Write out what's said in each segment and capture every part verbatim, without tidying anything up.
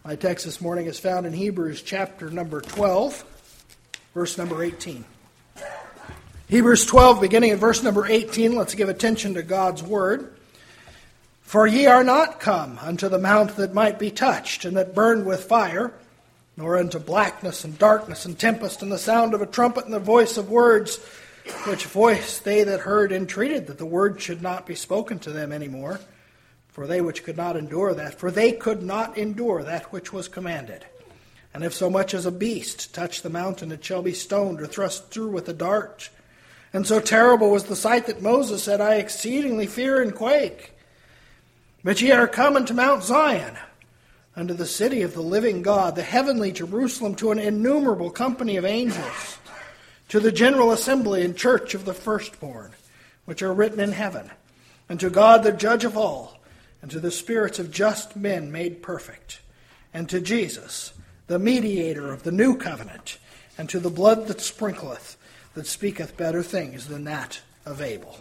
My text this morning is found in Hebrews chapter number twelve, verse number eighteen. Hebrews twelve, beginning at verse number eighteen, let's give attention to God's word. For ye are not come unto the mount that might be touched, and that burned with fire, nor unto blackness and darkness and tempest, and the sound of a trumpet and the voice of words, which voice they that heard entreated that the word should not be spoken to them any more, for they which could not endure that, for they could not endure that which was commanded. And if so much as a beast touch the mountain, it shall be stoned or thrust through with a dart. And so terrible was the sight that Moses said, I exceedingly fear and quake. But ye are come unto Mount Zion, unto the city of the living God, the heavenly Jerusalem, to an innumerable company of angels, to the general assembly and church of the firstborn, which are written in heaven, and to God the judge of all, and to the spirits of just men made perfect, and to Jesus, the mediator of the new covenant, and to the blood that sprinkleth, that speaketh better things than that of Abel.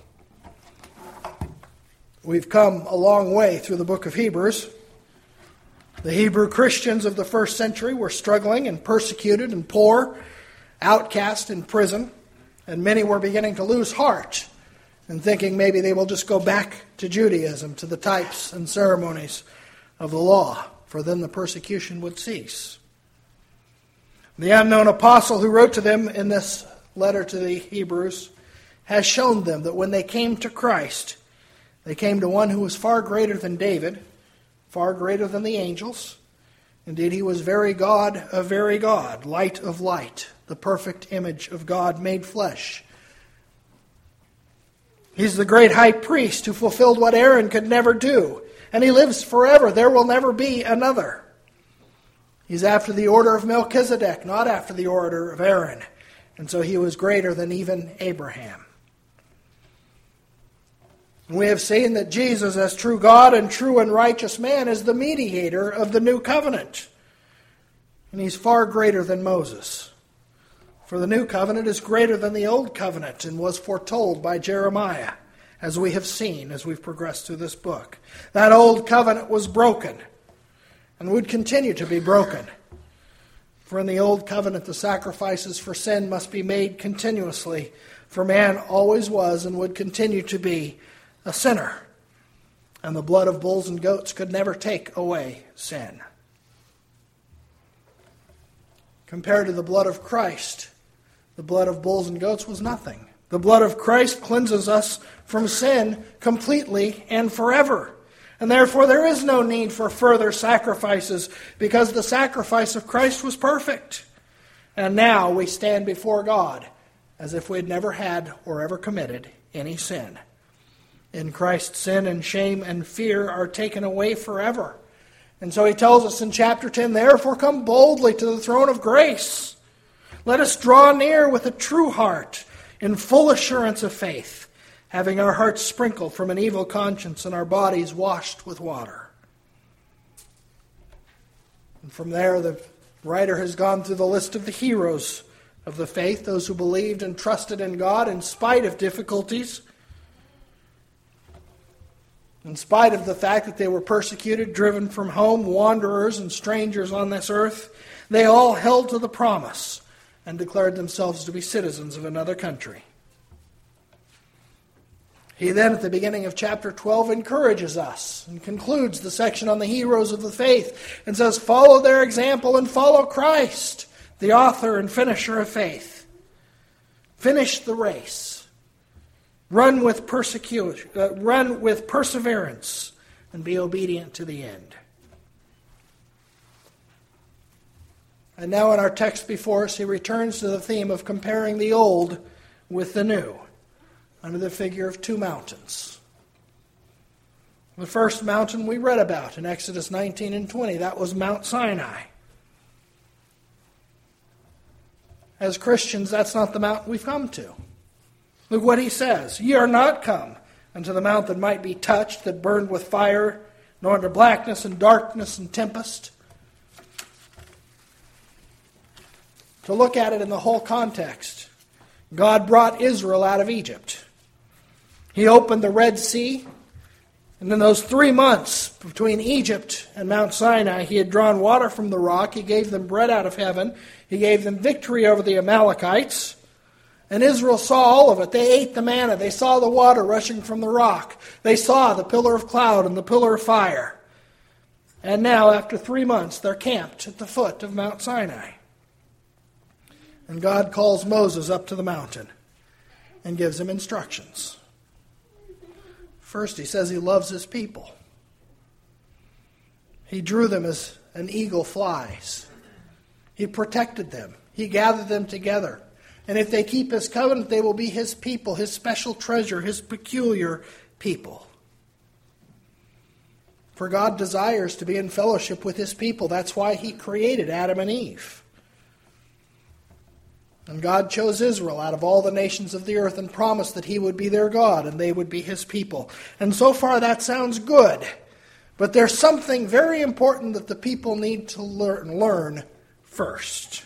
We've come a long way through the book of Hebrews. The Hebrew Christians of the first century were struggling and persecuted and poor, outcast in prison, and many were beginning to lose heart and thinking maybe they will just go back to Judaism, to the types and ceremonies of the law, for then the persecution would cease. The unknown apostle who wrote to them in this letter to the Hebrews has shown them that when they came to Christ, they came to one who was far greater than David, far greater than the angels. Indeed, he was very God of very God, light of light, the perfect image of God made flesh. He's the great high priest who fulfilled what Aaron could never do, and he lives forever. There will never be another. He's after the order of Melchizedek, not after the order of Aaron, and so he was greater than even Abraham. We have seen that Jesus, as true God and true and righteous man, is the mediator of the new covenant. And he's far greater than Moses. For the new covenant is greater than the old covenant and was foretold by Jeremiah, as we have seen as we've progressed through this book. That old covenant was broken and would continue to be broken. For in the old covenant, the sacrifices for sin must be made continuously, for man always was and would continue to be a sinner, and the blood of bulls and goats could never take away sin. Compared to the blood of Christ, the blood of bulls and goats was nothing. The blood of Christ cleanses us from sin completely and forever. And therefore there is no need for further sacrifices, because the sacrifice of Christ was perfect. And now we stand before God as if we had never had or ever committed any sin. In Christ, sin and shame and fear are taken away forever. And so he tells us in chapter ten, therefore come boldly to the throne of grace. Let us draw near with a true heart, in full assurance of faith, having our hearts sprinkled from an evil conscience and our bodies washed with water. And from there, the writer has gone through the list of the heroes of the faith, those who believed and trusted in God in spite of difficulties, in spite of the fact that they were persecuted, driven from home, wanderers and strangers on this earth. They all held to the promise and declared themselves to be citizens of another country. He then, at the beginning of chapter twelve, encourages us and concludes the section on the heroes of the faith and says, follow their example and follow Christ, the author and finisher of faith. Finish the race. Run with persecution, uh, run with perseverance, and be obedient to the end. And now in our text before us, he returns to the theme of comparing the old with the new, under the figure of two mountains. The first mountain we read about in Exodus nineteen and twenty, that was Mount Sinai. As Christians, that's not the mountain we've come to. Look what he says. Ye are not come unto the mount that might be touched, that burned with fire, nor unto blackness and darkness and tempest. To look at it in the whole context, God brought Israel out of Egypt. He opened the Red Sea And in those three months between Egypt and Mount Sinai, he had drawn water from the rock. He gave them bread out of heaven. He gave them victory over the Amalekites. And Israel saw all of it. They ate the manna. They saw the water rushing from the rock. They saw the pillar of cloud and the pillar of fire. And now, after three months, they're camped at the foot of Mount Sinai. And God calls Moses up to the mountain and gives him instructions. First, he says he loves his people. He drew them as an eagle flies. He protected them. He gathered them together. And if they keep his covenant, they will be his people, his special treasure, his peculiar people. For God desires to be in fellowship with his people. That's why he created Adam and Eve. And God chose Israel out of all the nations of the earth and promised that he would be their God and they would be his people. And so far that sounds good. But there's something very important that the people need to learn, learn first.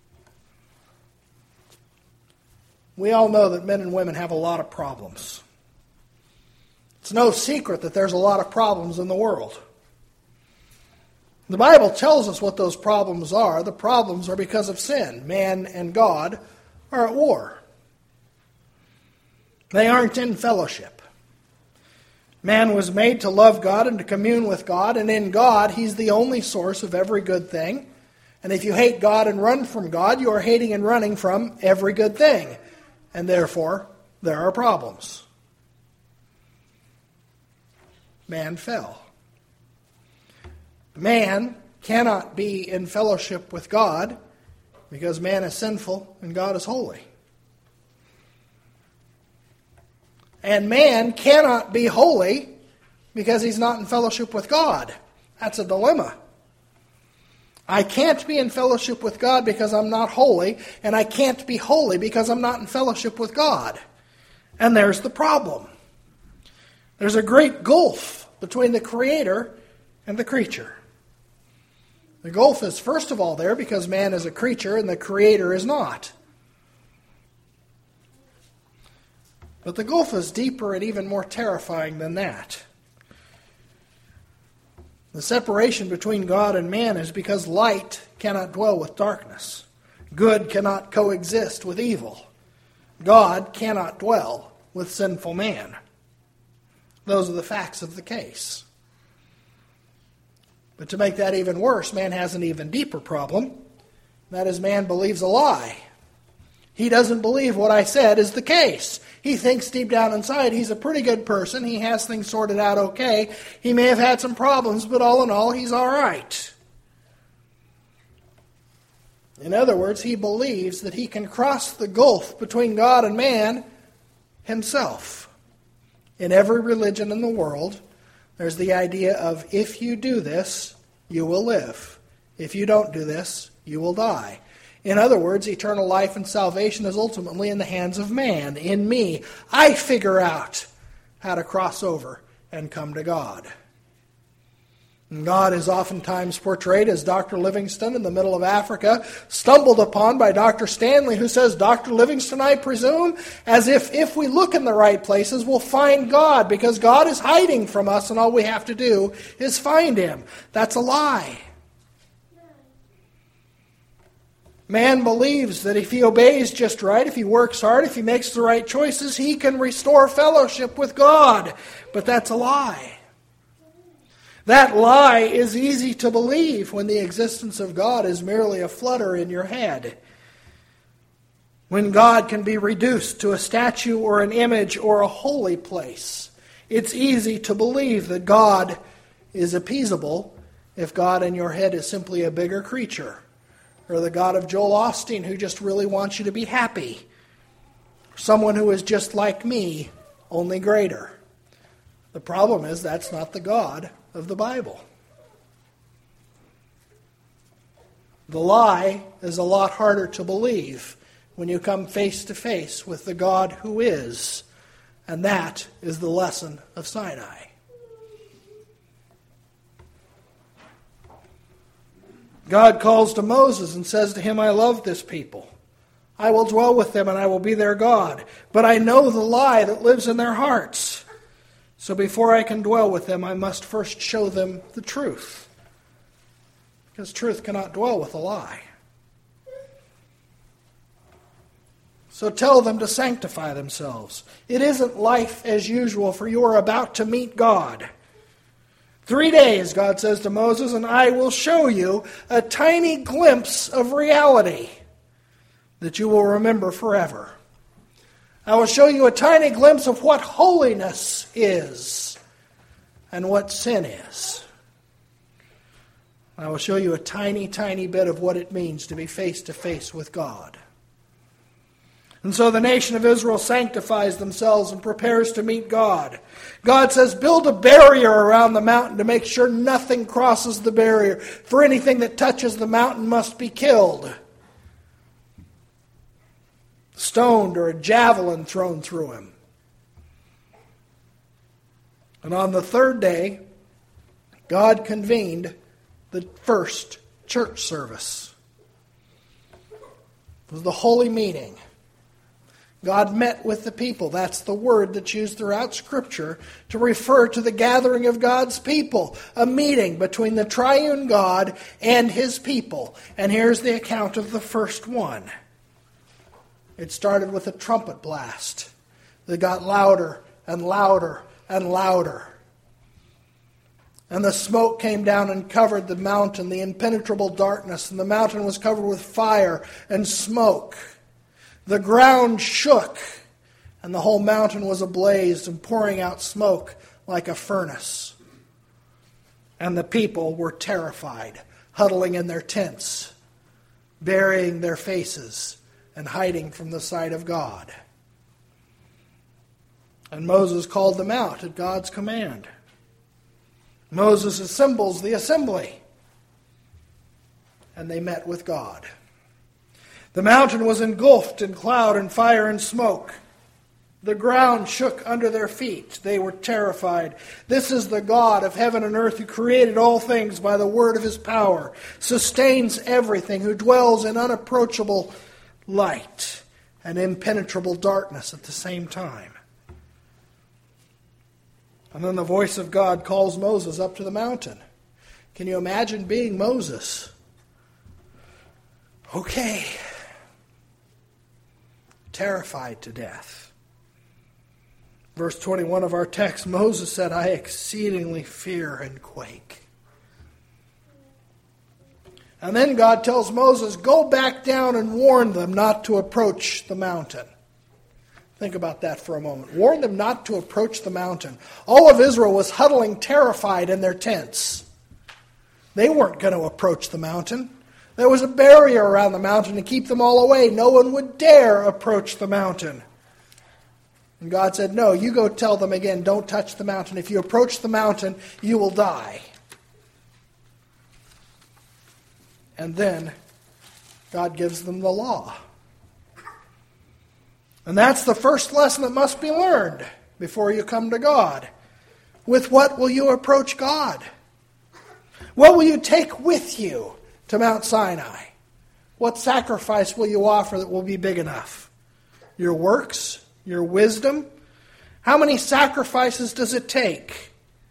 We all know that men and women have a lot of problems. It's no secret that there's a lot of problems in the world. The Bible tells us what those problems are. The problems are because of sin. Man and God are at war. They aren't in fellowship. Man was made to love God and to commune with God, and in God, he's the only source of every good thing. And if you hate God and run from God, you are hating and running from every good thing. And therefore, there are problems. Man fell. Man cannot be in fellowship with God because man is sinful and God is holy. And man cannot be holy because he's not in fellowship with God. That's a dilemma. I can't be in fellowship with God because I'm not holy, and I can't be holy because I'm not in fellowship with God. And there's the problem. There's a great gulf between the Creator and the creature. The gulf is first of all there because man is a creature and the Creator is not. But the gulf is deeper and even more terrifying than that. The separation between God and man is because light cannot dwell with darkness. Good cannot coexist with evil. God cannot dwell with sinful man. Those are the facts of the case. But to make that even worse, man has an even deeper problem. That is, man believes a lie. He doesn't believe what I said is the case. He thinks deep down inside he's a pretty good person. He has things sorted out okay. He may have had some problems, but all in all, he's all right. In other words, he believes that he can cross the gulf between God and man himself. In every religion in the world, there's the idea of if you do this, you will live. If you don't do this, you will die. In other words, eternal life and salvation is ultimately in the hands of man, in me. I figure out how to cross over and come to God. And God is oftentimes portrayed as Doctor Livingstone in the middle of Africa, stumbled upon by Doctor Stanley, who says, Doctor Livingstone, I presume, as if if we look in the right places, we'll find God, because God is hiding from us, and all we have to do is find him. That's a lie. Man believes that if he obeys just right, if he works hard, if he makes the right choices, he can restore fellowship with God. But that's a lie. That lie is easy to believe when the existence of God is merely a flutter in your head. When God can be reduced to a statue or an image or a holy place. It's easy to believe that God is appeasable if God in your head is simply a bigger creature. Or the God of Joel Osteen who just really wants you to be happy. Someone who is just like me, only greater. The problem is that's not the God of the Bible. The lie is a lot harder to believe when you come face to face with the God who is. And that is the lesson of Sinai. God calls to Moses and says to him, I love this people. I will dwell with them and I will be their God. But I know the lie that lives in their hearts. So before I can dwell with them, I must first show them the truth. Because truth cannot dwell with a lie. So tell them to sanctify themselves. It isn't life as usual, for you are about to meet God. Three days, God says to Moses, and I will show you a tiny glimpse of reality that you will remember forever. I will show you a tiny glimpse of what holiness is and what sin is. I will show you a tiny, tiny bit of what it means to be face to face with God. And so the nation of Israel sanctifies themselves and prepares to meet God. God says, build a barrier around the mountain to make sure nothing crosses the barrier. For anything that touches the mountain must be killed. Stoned or a javelin thrown through him. And on the third day, God convened the first church service. It was the holy meeting. God met with the people. That's the word that's used throughout Scripture to refer to the gathering of God's people. A meeting between the triune God and His people. And here's the account of the first one. It started with a trumpet blast that got louder and louder and louder. And the smoke came down and covered the mountain, the impenetrable darkness, and the mountain was covered with fire and smoke. The ground shook, and the whole mountain was ablaze and pouring out smoke like a furnace. And the people were terrified, huddling in their tents, burying their faces, and hiding from the sight of God. And Moses called them out at God's command. Moses assembles the assembly, and they met with God. The mountain was engulfed in cloud and fire and smoke. The ground shook under their feet. They were terrified. This is the God of heaven and earth who created all things by the word of His power, sustains everything, who dwells in unapproachable light and impenetrable darkness at the same time. And then the voice of God calls Moses up to the mountain. Can you imagine being Moses? Okay. Terrified to death. Verse twenty-one of our text, Moses said, I exceedingly fear and quake. And then God tells Moses, go back down and warn them not to approach the mountain. Think about that for a moment. Warn them not to approach the mountain. All of Israel was huddling terrified in their tents. They weren't going to approach the mountain. There was a barrier around the mountain to keep them all away. No one would dare approach the mountain. And God said, no, you go tell them again, don't touch the mountain. If you approach the mountain, you will die. And then God gives them the law. And that's the first lesson that must be learned before you come to God. With what will you approach God? What will you take with you to Mount Sinai? What sacrifice will you offer that will be big enough? Your works? Your wisdom? How many sacrifices does it take?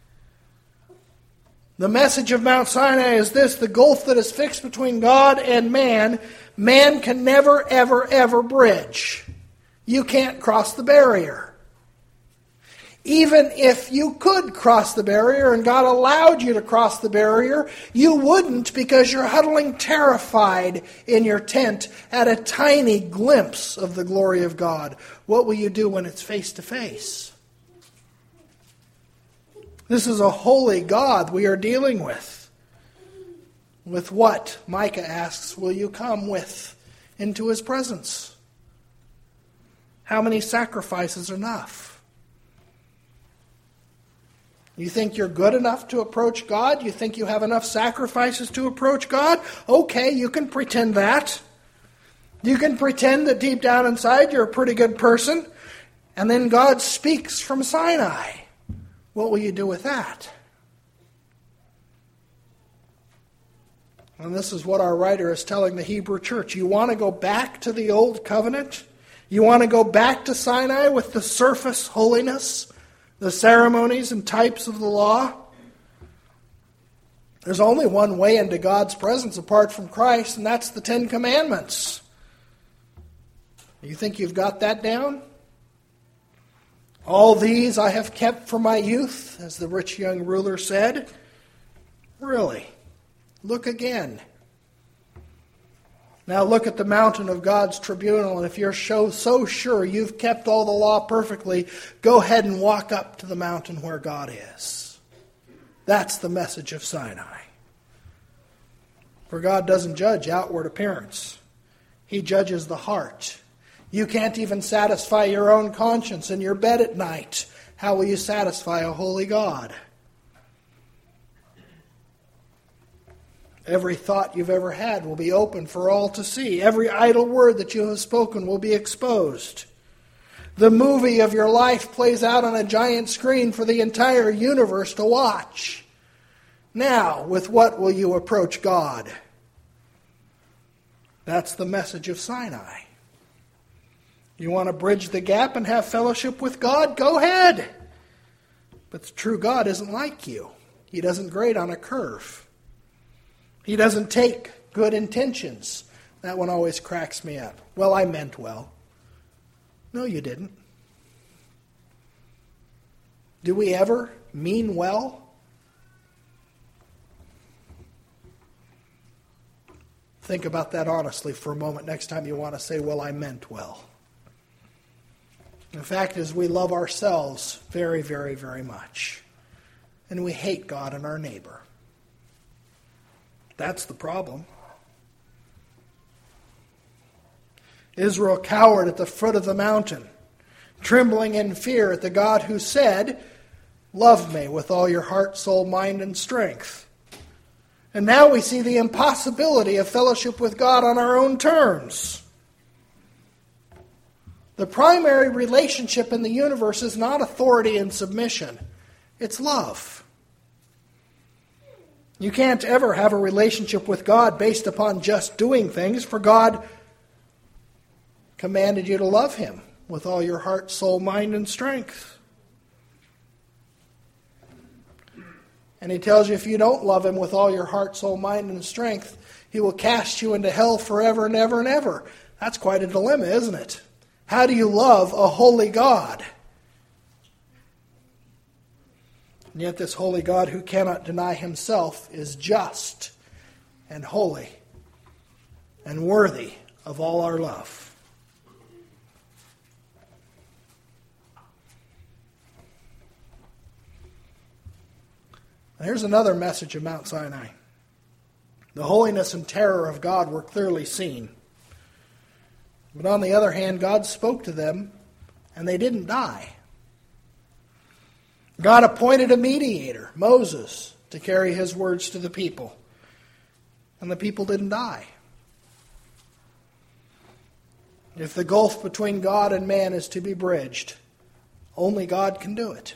The message of Mount Sinai is this: the gulf that is fixed between God and man, man can never, ever, ever bridge. You can't cross the barrier. Even if you could cross the barrier and God allowed you to cross the barrier, you wouldn't, because you're huddling terrified in your tent at a tiny glimpse of the glory of God. What will you do when it's face to face? This is a holy God we are dealing with. With what, Micah asks, will you come with into His presence? How many sacrifices are enough? You think you're good enough to approach God? You think you have enough sacrifices to approach God? Okay, you can pretend that. You can pretend that deep down inside you're a pretty good person. And then God speaks from Sinai. What will you do with that? And this is what our writer is telling the Hebrew church. You want to go back to the old covenant? You want to go back to Sinai with the surface holiness the ceremonies and types of the law. There's only one way into God's presence apart from Christ, and that's the Ten Commandments. You think you've got that down? All these I have kept from my youth, as the rich young ruler said. Really? Look again. Now look at the mountain of God's tribunal, and if you're so, so sure you've kept all the law perfectly, go ahead and walk up to the mountain where God is. That's the message of Sinai. For God doesn't judge outward appearance. He judges the heart. You can't even satisfy your own conscience in your bed at night. How will you satisfy a holy God? Every thought you've ever had will be open for all to see. Every idle word that you have spoken will be exposed. The movie of your life plays out on a giant screen for the entire universe to watch. Now, with what will you approach God? That's the message of Sinai. You want to bridge the gap and have fellowship with God? Go ahead. But the true God isn't like you. He doesn't grade on a curve. He doesn't take good intentions. That one always cracks me up. Well, I meant well. No, you didn't. Do we ever mean well? Think about that honestly for a moment next time you want to say, well, I meant well. The fact is, we love ourselves very, very, very much. And we hate God and our neighbor. That's the problem. Israel cowered at the foot of the mountain, trembling in fear at the God who said, love me with all your heart, soul, mind, and strength. And now we see the impossibility of fellowship with God on our own terms. The primary relationship in the universe is not authority and submission. It's love. You can't ever have a relationship with God based upon just doing things, for God commanded you to love Him with all your heart, soul, mind, and strength. And He tells you if you don't love Him with all your heart, soul, mind, and strength, He will cast you into hell forever and ever and ever. That's quite a dilemma, isn't it? How do you love a holy God? And yet this holy God who cannot deny Himself is just and holy and worthy of all our love. And here's another message of Mount Sinai. The holiness and terror of God were clearly seen. But on the other hand, God spoke to them, and they didn't die. God appointed a mediator, Moses, to carry His words to the people. And the people didn't die. If the gulf between God and man is to be bridged, only God can do it.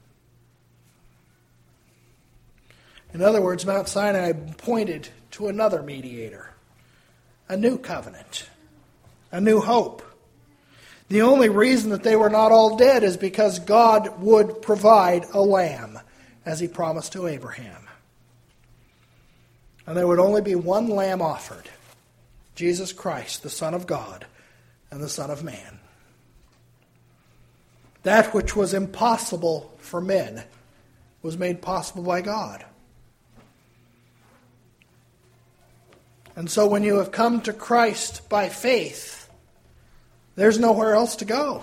In other words, Mount Sinai pointed to another mediator, a new covenant, a new hope. The only reason that they were not all dead is because God would provide a lamb, as He promised to Abraham. And there would only be one lamb offered, Jesus Christ, the Son of God and the Son of Man. That which was impossible for men was made possible by God. And so when you have come to Christ by faith, there's nowhere else to go.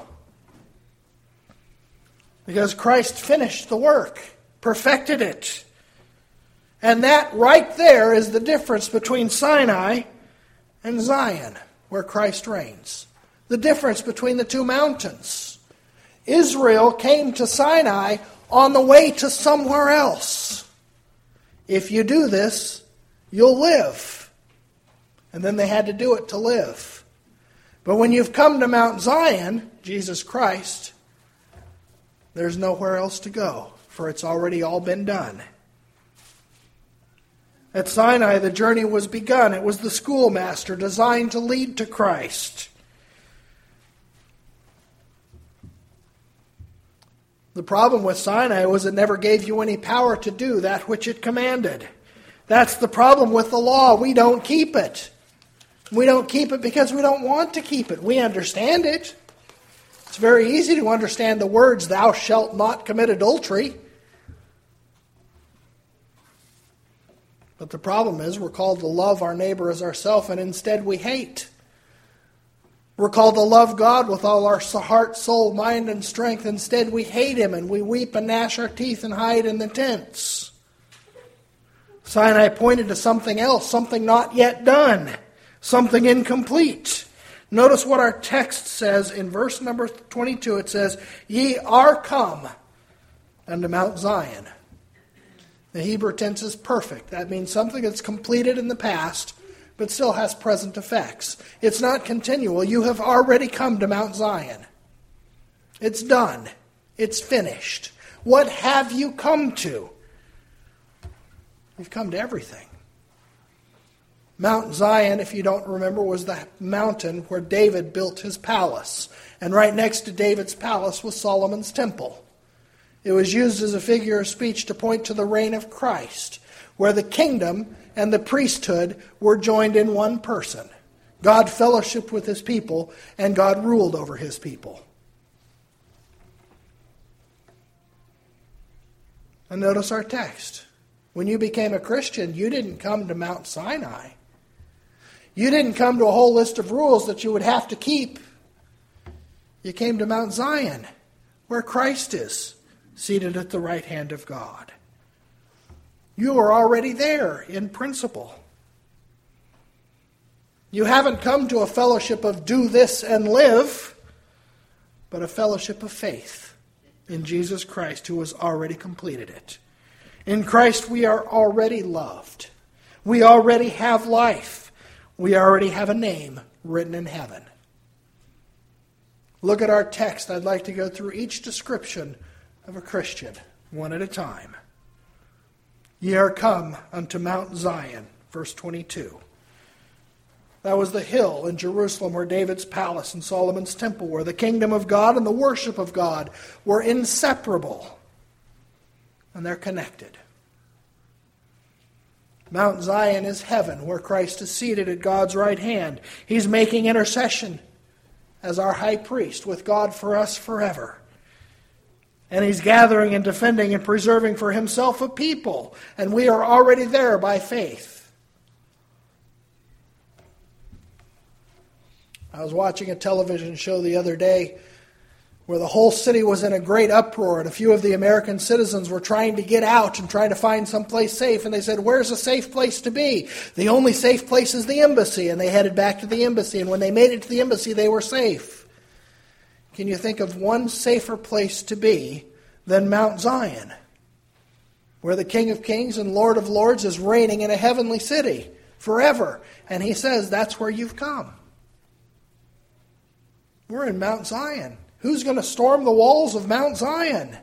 Because Christ finished the work, perfected it. And that right there is the difference between Sinai and Zion, where Christ reigns. The difference between the two mountains. Israel came to Sinai on the way to somewhere else. If you do this, you'll live. And then they had to do it to live. But when you've come to Mount Zion, Jesus Christ, there's nowhere else to go, for it's already all been done. At Sinai, the journey was begun. It was the schoolmaster designed to lead to Christ. The problem with Sinai was it never gave you any power to do that which it commanded. That's the problem with the law. We don't keep it. We don't keep it because we don't want to keep it. We understand it. It's very easy to understand the words, thou shalt not commit adultery. But the problem is we're called to love our neighbor as ourselves, and instead we hate. We're called to love God with all our heart, soul, mind, and strength. Instead we hate Him, and we weep and gnash our teeth and hide in the tents. Sinai pointed to something else, something not yet done, something incomplete. Notice what our text says in verse number twenty-two. It says, ye are come unto Mount Zion. The Hebrew tense is perfect. That means something that's completed in the past, but still has present effects. It's not continual. You have already come to Mount Zion. It's done. It's finished. What have you come to? You've come to everything. Mount Zion, if you don't remember, was the mountain where David built his palace. And right next to David's palace was Solomon's temple. It was used as a figure of speech to point to the reign of Christ, where the kingdom and the priesthood were joined in one person. God fellowshiped with His people, and God ruled over His people. And notice our text. When you became a Christian, you didn't come to Mount Sinai. You didn't come to a whole list of rules that you would have to keep. You came to Mount Zion, where Christ is, seated at the right hand of God. You are already there in principle. You haven't come to a fellowship of do this and live, but a fellowship of faith in Jesus Christ, who has already completed it. In Christ we are already loved. We already have life. We already have a name written in heaven. Look at our text. I'd like to go through each description of a Christian, one at a time. Ye are come unto Mount Zion, verse twenty-two. That was the hill in Jerusalem where David's palace and Solomon's temple were. The kingdom of God and the worship of God were inseparable. And they're connected. Mount Zion is heaven, where Christ is seated at God's right hand. He's making intercession as our high priest with God for us forever. And He's gathering and defending and preserving for Himself a people. And we are already there by faith. I was watching a television show the other day where the whole city was in a great uproar, and a few of the American citizens were trying to get out and trying to find someplace safe. And they said, where's a safe place to be? The only safe place is the embassy. And they headed back to the embassy. And when they made it to the embassy, they were safe. Can you think of one safer place to be than Mount Zion, where the King of Kings and Lord of Lords is reigning in a heavenly city forever? And He says, that's where you've come. We're in Mount Zion. Who's going to storm the walls of Mount Zion?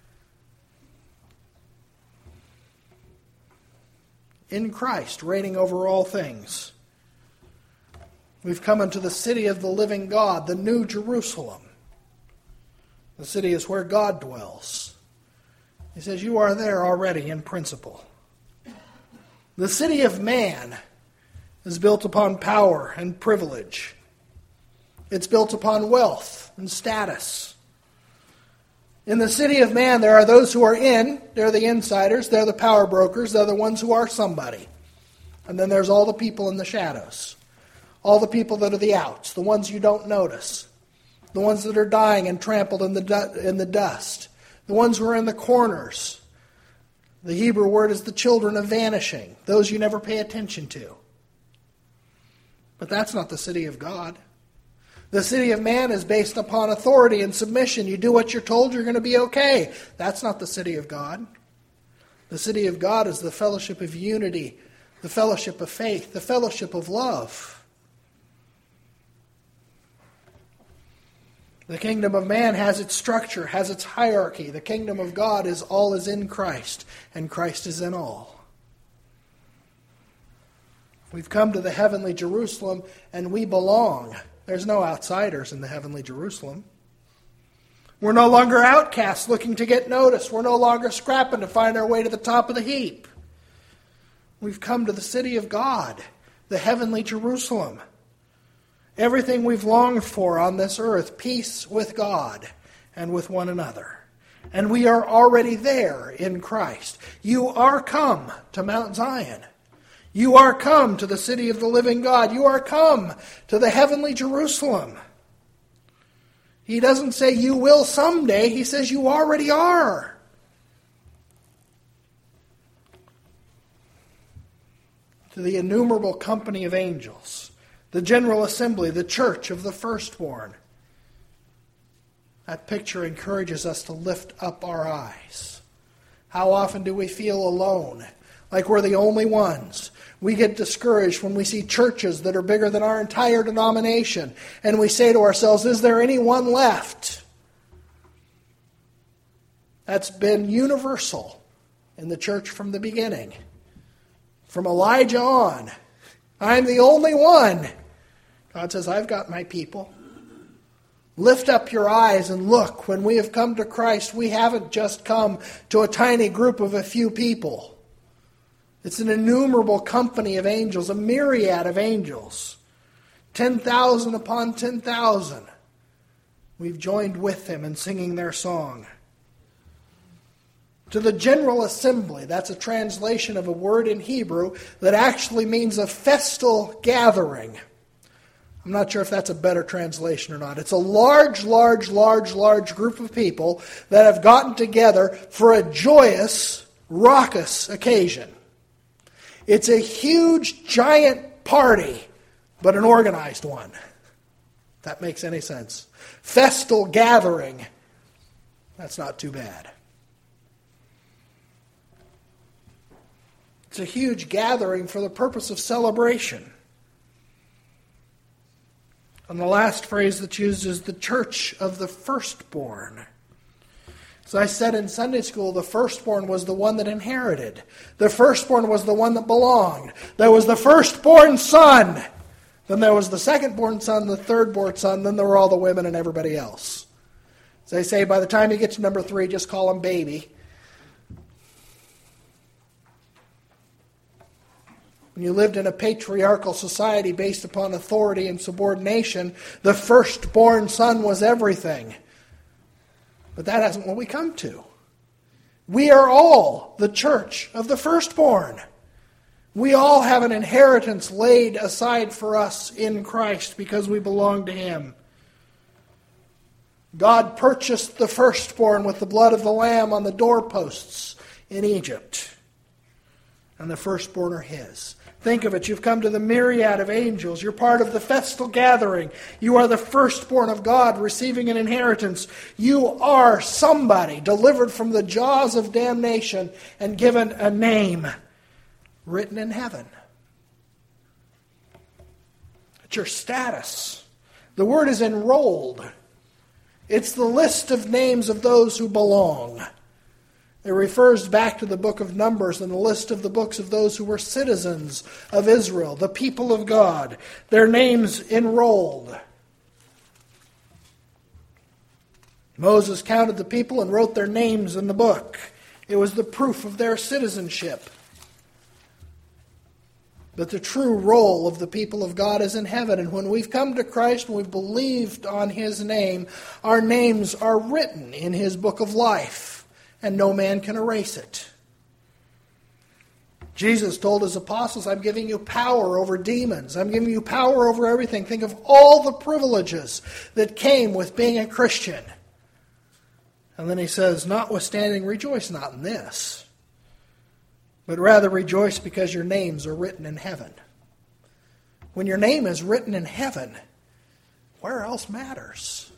In Christ, reigning over all things. We've come into the city of the living God, the New Jerusalem. The city is where God dwells. He says, you are there already in principle. The city of man is built upon power and privilege. It's built upon wealth and status. In the city of man, there are those who are in. They're the insiders. They're the power brokers. They're the ones who are somebody. And then there's all the people in the shadows. All the people that are the outs. The ones you don't notice. The ones that are dying and trampled in the du- in the dust. The ones who are in the corners. The Hebrew word is the children of vanishing. Those you never pay attention to. But that's not the city of God. The city of man is based upon authority and submission. You do what you're told, you're going to be okay. That's not the city of God. The city of God is the fellowship of unity, the fellowship of faith, the fellowship of love. The kingdom of man has its structure, has its hierarchy. The kingdom of God is all is in Christ, and Christ is in all. We've come to the heavenly Jerusalem, and we belong. There's no outsiders in the heavenly Jerusalem. We're no longer outcasts looking to get noticed. We're no longer scrapping to find our way to the top of the heap. We've come to the city of God, the heavenly Jerusalem. Everything we've longed for on this earth, peace with God and with one another. And we are already there in Christ. You are come to Mount Zion. You are come to the city of the living God. You are come to the heavenly Jerusalem. He doesn't say you will someday. He says you already are. To the innumerable company of angels, the general assembly, the church of the firstborn. That picture encourages us to lift up our eyes. How often do we feel alone, like we're the only ones? We get discouraged when we see churches that are bigger than our entire denomination, and we say to ourselves, is there anyone left? That's been universal in the church from the beginning. From Elijah on, I'm the only one. God says, I've got my people. Lift up your eyes and look. When we have come to Christ, we haven't just come to a tiny group of a few people. It's an innumerable company of angels, a myriad of angels. ten thousand upon ten thousand. We've joined with them in singing their song. To the general assembly, that's a translation of a word in Hebrew that actually means a festal gathering. I'm not sure if that's a better translation or not. It's a large, large, large, large group of people that have gotten together for a joyous, raucous occasion. It's a huge, giant party, but an organized one. If that makes any sense. Festal gathering. That's not too bad. It's a huge gathering for the purpose of celebration. And the last phrase that's used is the church of the firstborn. As I said in Sunday school, the firstborn was the one that inherited. The firstborn was the one that belonged. There was the firstborn son. Then there was the secondborn son, the thirdborn son. Then there were all the women and everybody else. As I say, by the time you get to number three, just call him baby. When you lived in a patriarchal society based upon authority and subordination, the firstborn son was everything. But that isn't what we come to. We are all the church of the firstborn. We all have an inheritance laid aside for us in Christ because we belong to Him. God purchased the firstborn with the blood of the Lamb on the doorposts in Egypt. And the firstborn are His. Think of it. You've come to the myriad of angels. You're part of the festal gathering. You are the firstborn of God receiving an inheritance. You are somebody delivered from the jaws of damnation and given a name written in heaven. It's your status. The word is enrolled. It's the list of names of those who belong. It refers back to the book of Numbers and the list of the books of those who were citizens of Israel, the people of God, their names enrolled. Moses counted the people and wrote their names in the book. It was the proof of their citizenship. But the true role of the people of God is in heaven. And when we've come to Christ and we've believed on His name, our names are written in His book of life. And no man can erase it. Jesus told His apostles, I'm giving you power over demons. I'm giving you power over everything. Think of all the privileges that came with being a Christian. And then He says, notwithstanding, rejoice not in this, but rather rejoice because your names are written in heaven. When your name is written in heaven, where else matters?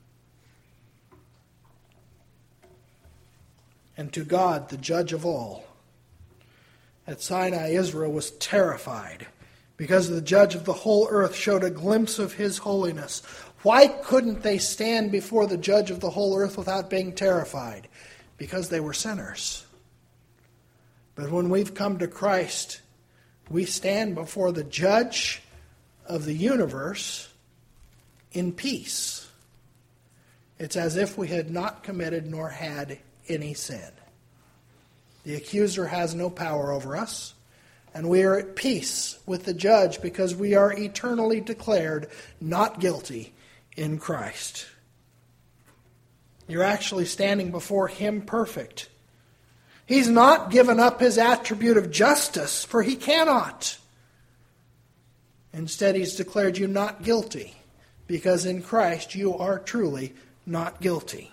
And to God, the judge of all. At Sinai, Israel was terrified because the judge of the whole earth showed a glimpse of His holiness. Why couldn't they stand before the judge of the whole earth without being terrified? Because they were sinners. But when we've come to Christ, we stand before the judge of the universe in peace. It's as if we had not committed nor had any sin. The accuser has no power over us, and we are at peace with the judge because we are eternally declared not guilty in Christ. You're actually standing before Him perfect. He's not given up His attribute of justice, for He cannot. Instead, He's declared you not guilty, because in Christ you are truly not guilty.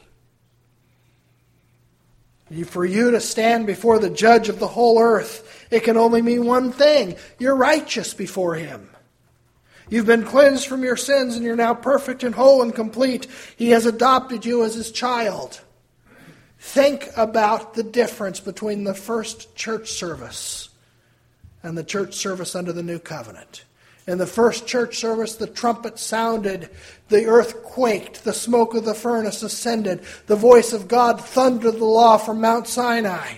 For you to stand before the judge of the whole earth, it can only mean one thing. You're righteous before Him. You've been cleansed from your sins and you're now perfect and whole and complete. He has adopted you as His child. Think about the difference between the first church service and the church service under the new covenant. In the first church service, the trumpet sounded, the earth quaked, the smoke of the furnace ascended, the voice of God thundered the law from Mount Sinai.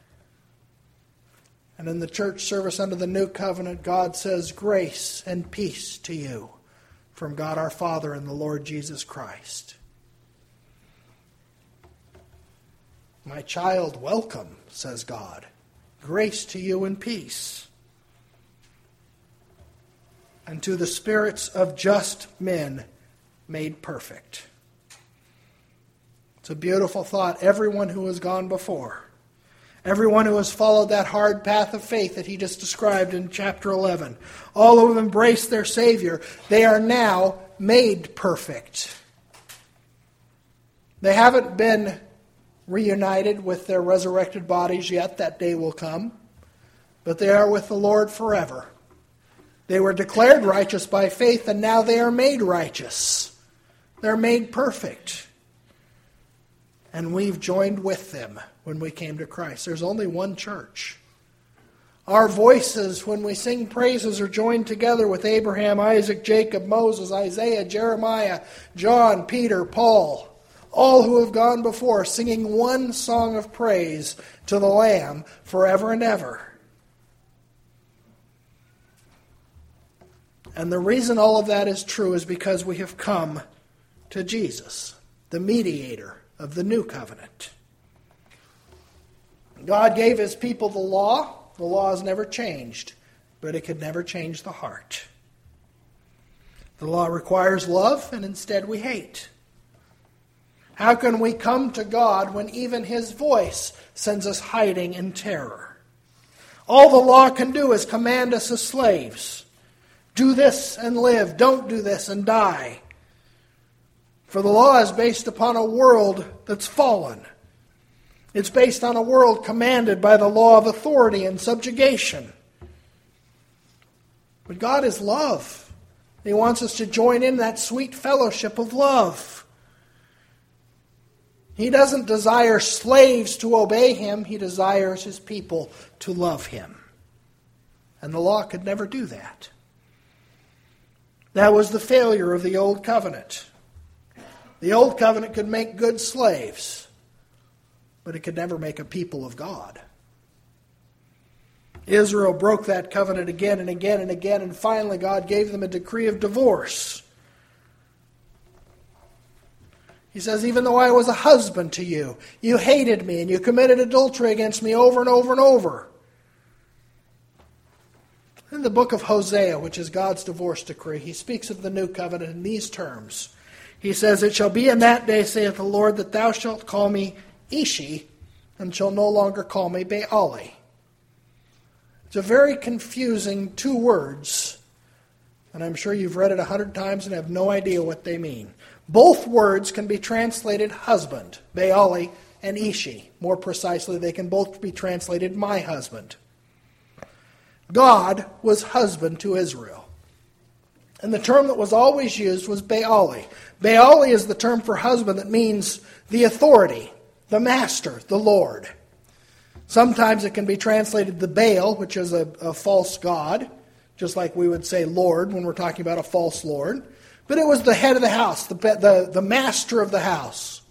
And in the church service under the new covenant, God says, grace and peace to you from God our Father and the Lord Jesus Christ. My child, welcome, says God. Grace to you and peace. And to the spirits of just men made perfect. It's a beautiful thought. Everyone who has gone before, everyone who has followed that hard path of faith that he just described in chapter eleven, all who have embraced their Savior, they are now made perfect. They haven't been reunited with their resurrected bodies yet. That day will come. But they are with the Lord forever. They were declared righteous by faith, and now they are made righteous. They're made perfect. And we've joined with them when we came to Christ. There's only one church. Our voices, when we sing praises, are joined together with Abraham, Isaac, Jacob, Moses, Isaiah, Jeremiah, John, Peter, Paul, all who have gone before, singing one song of praise to the Lamb forever and ever. And the reason all of that is true is because we have come to Jesus, the mediator of the new covenant. God gave His people the law. The law has never changed, but it could never change the heart. The law requires love, and instead we hate. How can we come to God when even His voice sends us hiding in terror? All the law can do is command us as slaves. Do this and live. Don't do this and die. For the law is based upon a world that's fallen. It's based on a world commanded by the law of authority and subjugation. But God is love. He wants us to join in that sweet fellowship of love. He doesn't desire slaves to obey Him. He desires His people to love Him. And the law could never do that. That was the failure of the Old Covenant. The Old Covenant could make good slaves, but it could never make a people of God. Israel broke that covenant again and again and again, and finally God gave them a decree of divorce. He says, even though I was a husband to you, you hated me and you committed adultery against me over and over and over. In the book of Hosea, which is God's divorce decree, he speaks of the new covenant in these terms. He says, it shall be in that day, saith the Lord, that thou shalt call me Ishi, and shall no longer call me Baali. It's a very confusing two words, and I'm sure you've read it a hundred times and have no idea what they mean. Both words can be translated husband, Baali, and Ishi. More precisely, they can both be translated my husband. God was husband to Israel. And the term that was always used was Baali. Baali is the term for husband that means the authority, the master, the Lord. Sometimes it can be translated the Baal, which is a, a false god, just like we would say Lord when we're talking about a false Lord. But it was the head of the house, the, the, the master of the house.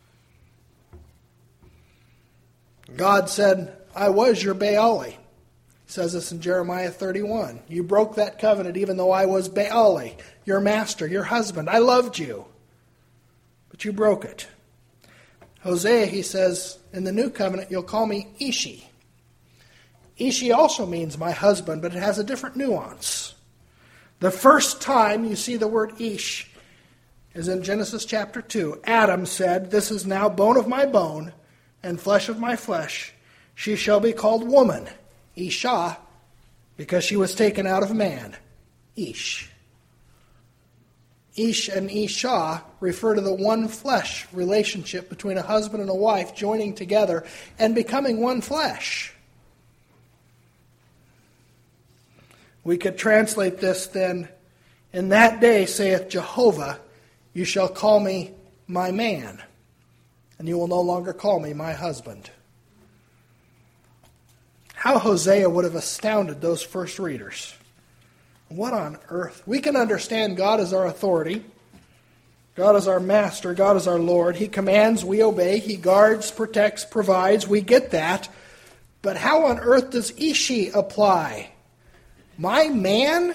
God said, I was your Baali. It says this in Jeremiah thirty-one. You broke that covenant even though I was Baali, your master, your husband. I loved you. but you broke it. Hosea, he says, in the new covenant, you'll call me Ishi. Ishi also means my husband, but it has a different nuance. The first time you see the word Ish is in Genesis chapter two. Adam said, "This is now bone of my bone and flesh of my flesh. She shall be called woman, Isha, because she was taken out of man, Ish." Ish and Isha refer to the one flesh relationship between a husband and a wife joining together and becoming one flesh. We could translate this then, "In that day, saith Jehovah, you shall call me my man, and you will no longer call me my husband." How Hosea would have astounded those first readers. What on earth? We can understand God as our authority. God is our master. God is our Lord. He commands, we obey. He guards, protects, provides. We get that. But how on earth does Ishi apply? My man?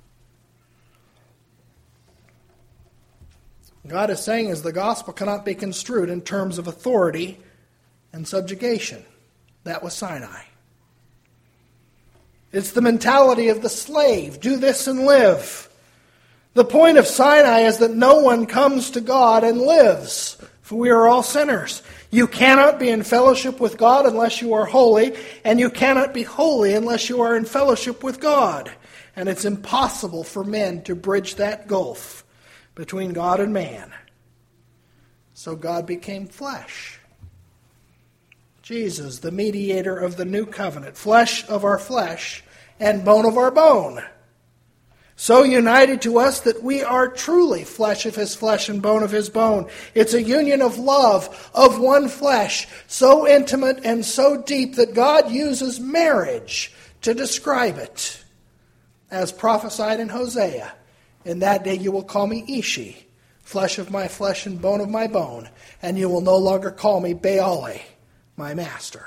God is saying is the gospel cannot be construed in terms of authority and subjugation. That was Sinai. It's the mentality of the slave. Do this and live. The point of Sinai is that no one comes to God and lives, for we are all sinners. You cannot be in fellowship with God unless you are holy, and you cannot be holy unless you are in fellowship with God. And it's impossible for men to bridge that gulf between God and man. So God became flesh. Jesus, the mediator of the new covenant, flesh of our flesh and bone of our bone. So united to us that we are truly flesh of his flesh and bone of his bone. It's a union of love, of one flesh, so intimate and so deep that God uses marriage to describe it. As prophesied in Hosea, "In that day you will call me Ishi, flesh of my flesh and bone of my bone, and you will no longer call me Baale, my master."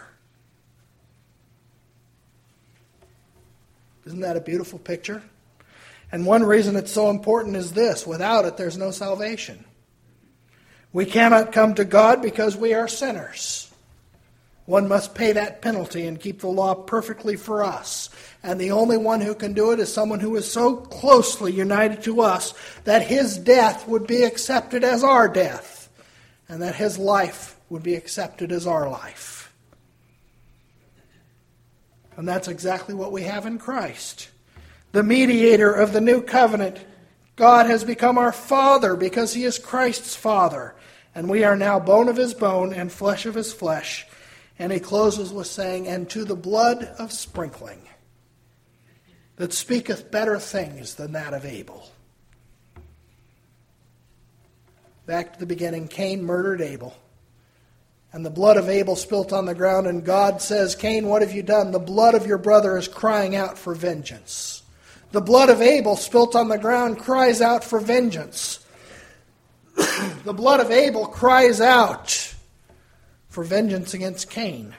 Isn't that a beautiful picture? And one reason it's so important is this: without it, there's no salvation. We cannot come to God because we are sinners. One must pay that penalty and keep the law perfectly for us. And the only one who can do it is someone who is so closely united to us that his death would be accepted as our death, and that his life would be accepted as our life. And that's exactly what we have in Christ. The mediator of the new covenant, God has become our Father because he is Christ's Father. And we are now bone of his bone and flesh of his flesh. And he closes with saying, "And to the blood of sprinkling, that speaketh better things than that of Abel." Back to the beginning, Cain murdered Abel. And the blood of Abel spilt on the ground, and God says, "Cain, what have you done? The blood of your brother is crying out for vengeance." The blood of Abel spilt on the ground cries out for vengeance. The blood of Abel cries out for vengeance against Cain.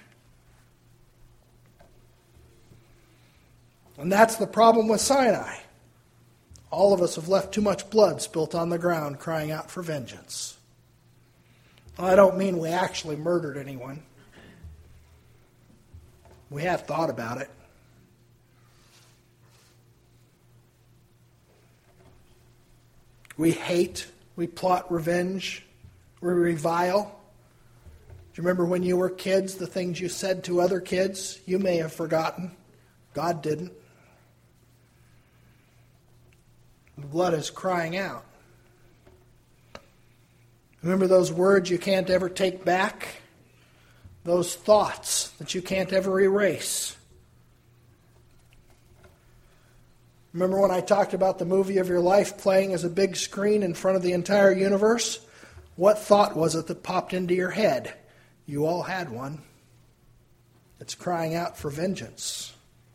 And that's the problem with Sinai. All of us have left too much blood spilt on the ground crying out for vengeance. Well, I don't mean we actually murdered anyone. We have thought about it. We hate, we plot revenge, we revile. Do you remember when you were kids, the things you said to other kids? You may have forgotten. God didn't. The blood is crying out. Remember those words you can't ever take back? Those thoughts that you can't ever erase. Remember when I talked about the movie of your life playing as a big screen in front of the entire universe? What thought was it that popped into your head? You all had one. It's crying out for vengeance.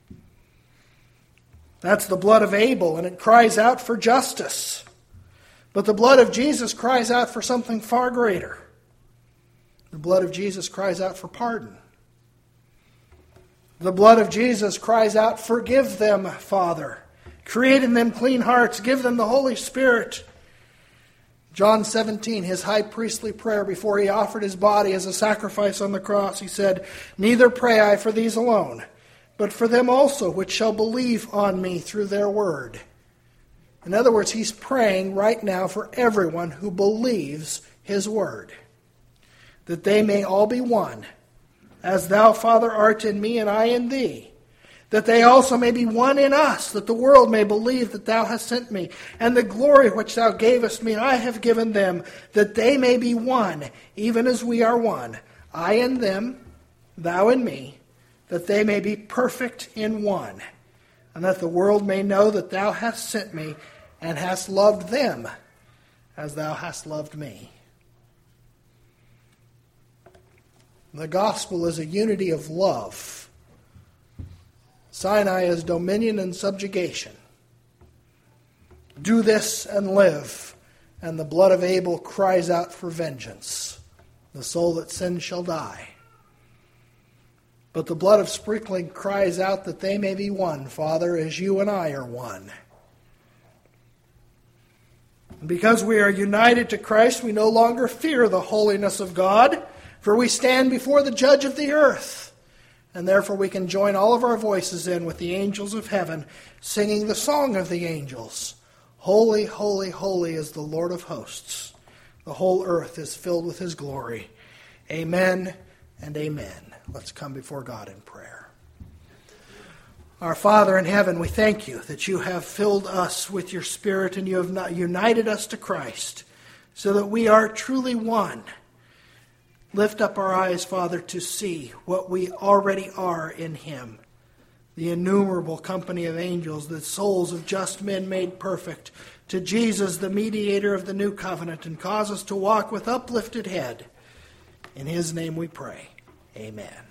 That's the blood of Abel, and it cries out for justice. But the blood of Jesus cries out for something far greater. The blood of Jesus cries out for pardon. The blood of Jesus cries out, "Forgive them, Father. Create in them clean hearts. Give them the Holy Spirit. John seventeen, his high priestly prayer before he offered his body as a sacrifice on the cross, he said, "Neither pray I for these alone, but for them also which shall believe on me through their word." In other words, he's praying right now for everyone who believes his word, that they may all be one, as thou, Father, art in me and I in thee, that they also may be one in us, that the world may believe that thou hast sent me, and the glory which thou gavest me I have given them, that they may be one, even as we are one, I in them, thou in me, that they may be perfect in one, and that the world may know that thou hast sent me, and hast loved them as thou hast loved me. The gospel is a unity of love. Sinai is dominion and subjugation. Do this and live, and the blood of Abel cries out for vengeance. The soul that sins shall die. But the blood of sprinkling cries out that they may be one, Father, as you and I are one. And because we are united to Christ, we no longer fear the holiness of God, for we stand before the judge of the earth. And therefore we can join all of our voices in with the angels of heaven, singing the song of the angels. Holy, holy, holy is the Lord of hosts. The whole earth is filled with his glory. Amen and amen. Let's come before God in prayer. Our Father in heaven, we thank you that you have filled us with your Spirit and you have united us to Christ so that we are truly one. Lift up our eyes, Father, to see what we already are in him. The innumerable company of angels, the souls of just men made perfect, to Jesus, the mediator of the new covenant, and cause us to walk with uplifted head. In his name we pray. Amen.